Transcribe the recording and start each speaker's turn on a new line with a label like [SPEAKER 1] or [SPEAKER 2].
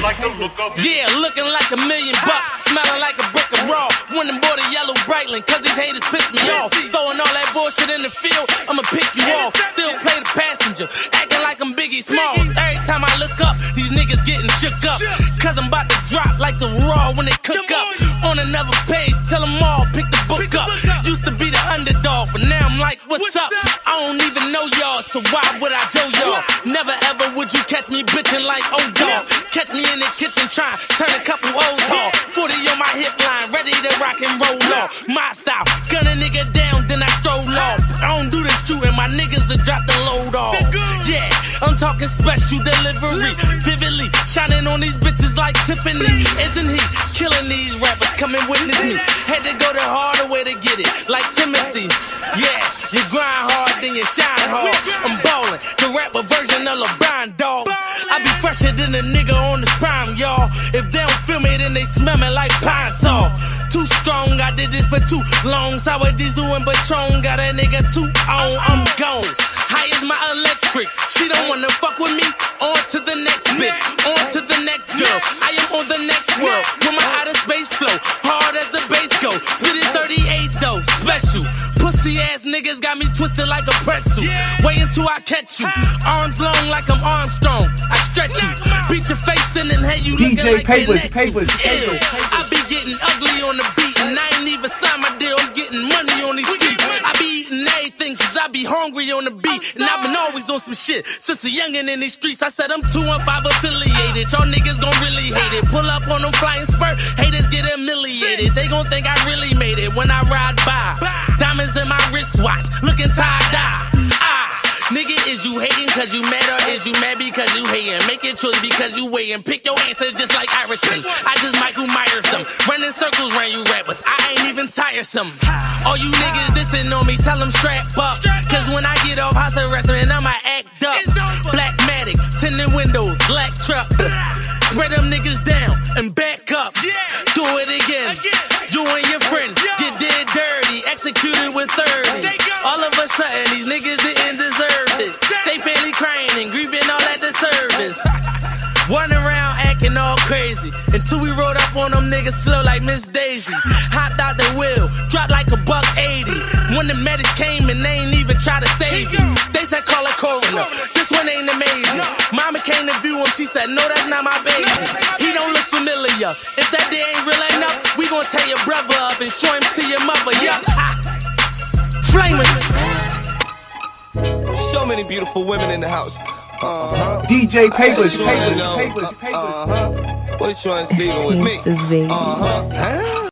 [SPEAKER 1] like the look of.
[SPEAKER 2] Yeah, looking like $1 million, smelling like a brick of raw. When them boy the yellow Breitling, cause these haters piss me off. Throwing all that bullshit in the field, I'ma pick you off. Still play the passenger, acting like I'm Biggie Smalls. Every time I look up, these niggas getting shook up. Cause I'm about to drop like the raw when they cook up. On another page, tell them all, pick the book up. Used to be the underdog, but now I'm like, what's up? I don't even know y'all, so why would I do y'all? Never ever would you catch me bitching like old dog. Catch me in the kitchen trying, turn a couple O's hard. 40 on my hip line, ready to rock and roll off. My style, gun a nigga down, then I stroll off. I don't do this shooting, my niggas will drop the load off. Yeah, I'm talking special delivery, vividly shining on these bitches like Tiffany. Isn't he killing these rappers? Come and witness me. Had to go the harder way to get it, like Timothy. Yeah, you grind hard, then you shine hard. I'm ballin', the rapper version of LeBron, dog. I be fresher than a nigga on the prime, y'all. If they don't feel me, then they smell me like pine saw. Too strong, I did this for too long. Sour diesel and Patron, got a nigga too on. I'm gone. High as my electric. She don't wanna fuck with me. On to the next bitch. On to the next girl. I am on the next world with my outer space flow. Hard as the bass go. Spit it 38 though. Special. Pussy ass niggas got me twisted like a pretzel. Wait until I catch you. Arms long like I'm Armstrong. I stretch you. Beat your face in and have you looking
[SPEAKER 3] DJ
[SPEAKER 2] like
[SPEAKER 3] Papers.
[SPEAKER 2] I be getting ugly on the beat. And I ain't even signed my deal. I'm getting money on these streets. I be eating everything cause I be hungry on the beat. And I've been always on some shit since a youngin' in these streets. I said I'm 215 affiliated. Y'all niggas gon' really hate it. Pull up on them flying spurt. Haters get humiliated. They gon' think I really made it when I ride by. Diamonds in my wristwatch, looking tie-dye. Nigga, is you hating cause you mad or is you mad because you hating? Make your choice because you weighing. Pick your answer just like Iverson. I just Michael Myers them. Running circles around you rappers. I ain't even tiresome. All you niggas dissing on me, tell them strap up. Cause when I get off house arrest, man, I'ma act up. Black Matic, tinted windows, black truck. Spread them niggas down and back up. Do it again. You and your friend get dead dirty, executed with 30. All of a sudden, these niggas didn't deserve it. They fairly crying and grieving all at the service. Running around acting all crazy until we rode up on them niggas slow like Miss Daisy. Hopped out the wheel, dropped like $180. When the medics came and they ain't even try to save you. They said call a coroner. This one ain't amazing. Mama came to view him, she said no, that's not my baby. He don't look familiar. If that day ain't real enough, we gon' tear your brother up and show him to your mother. Yup. Flamers.
[SPEAKER 4] So many beautiful women in the house.
[SPEAKER 3] DJ Papers.
[SPEAKER 4] What you want sleeping with me?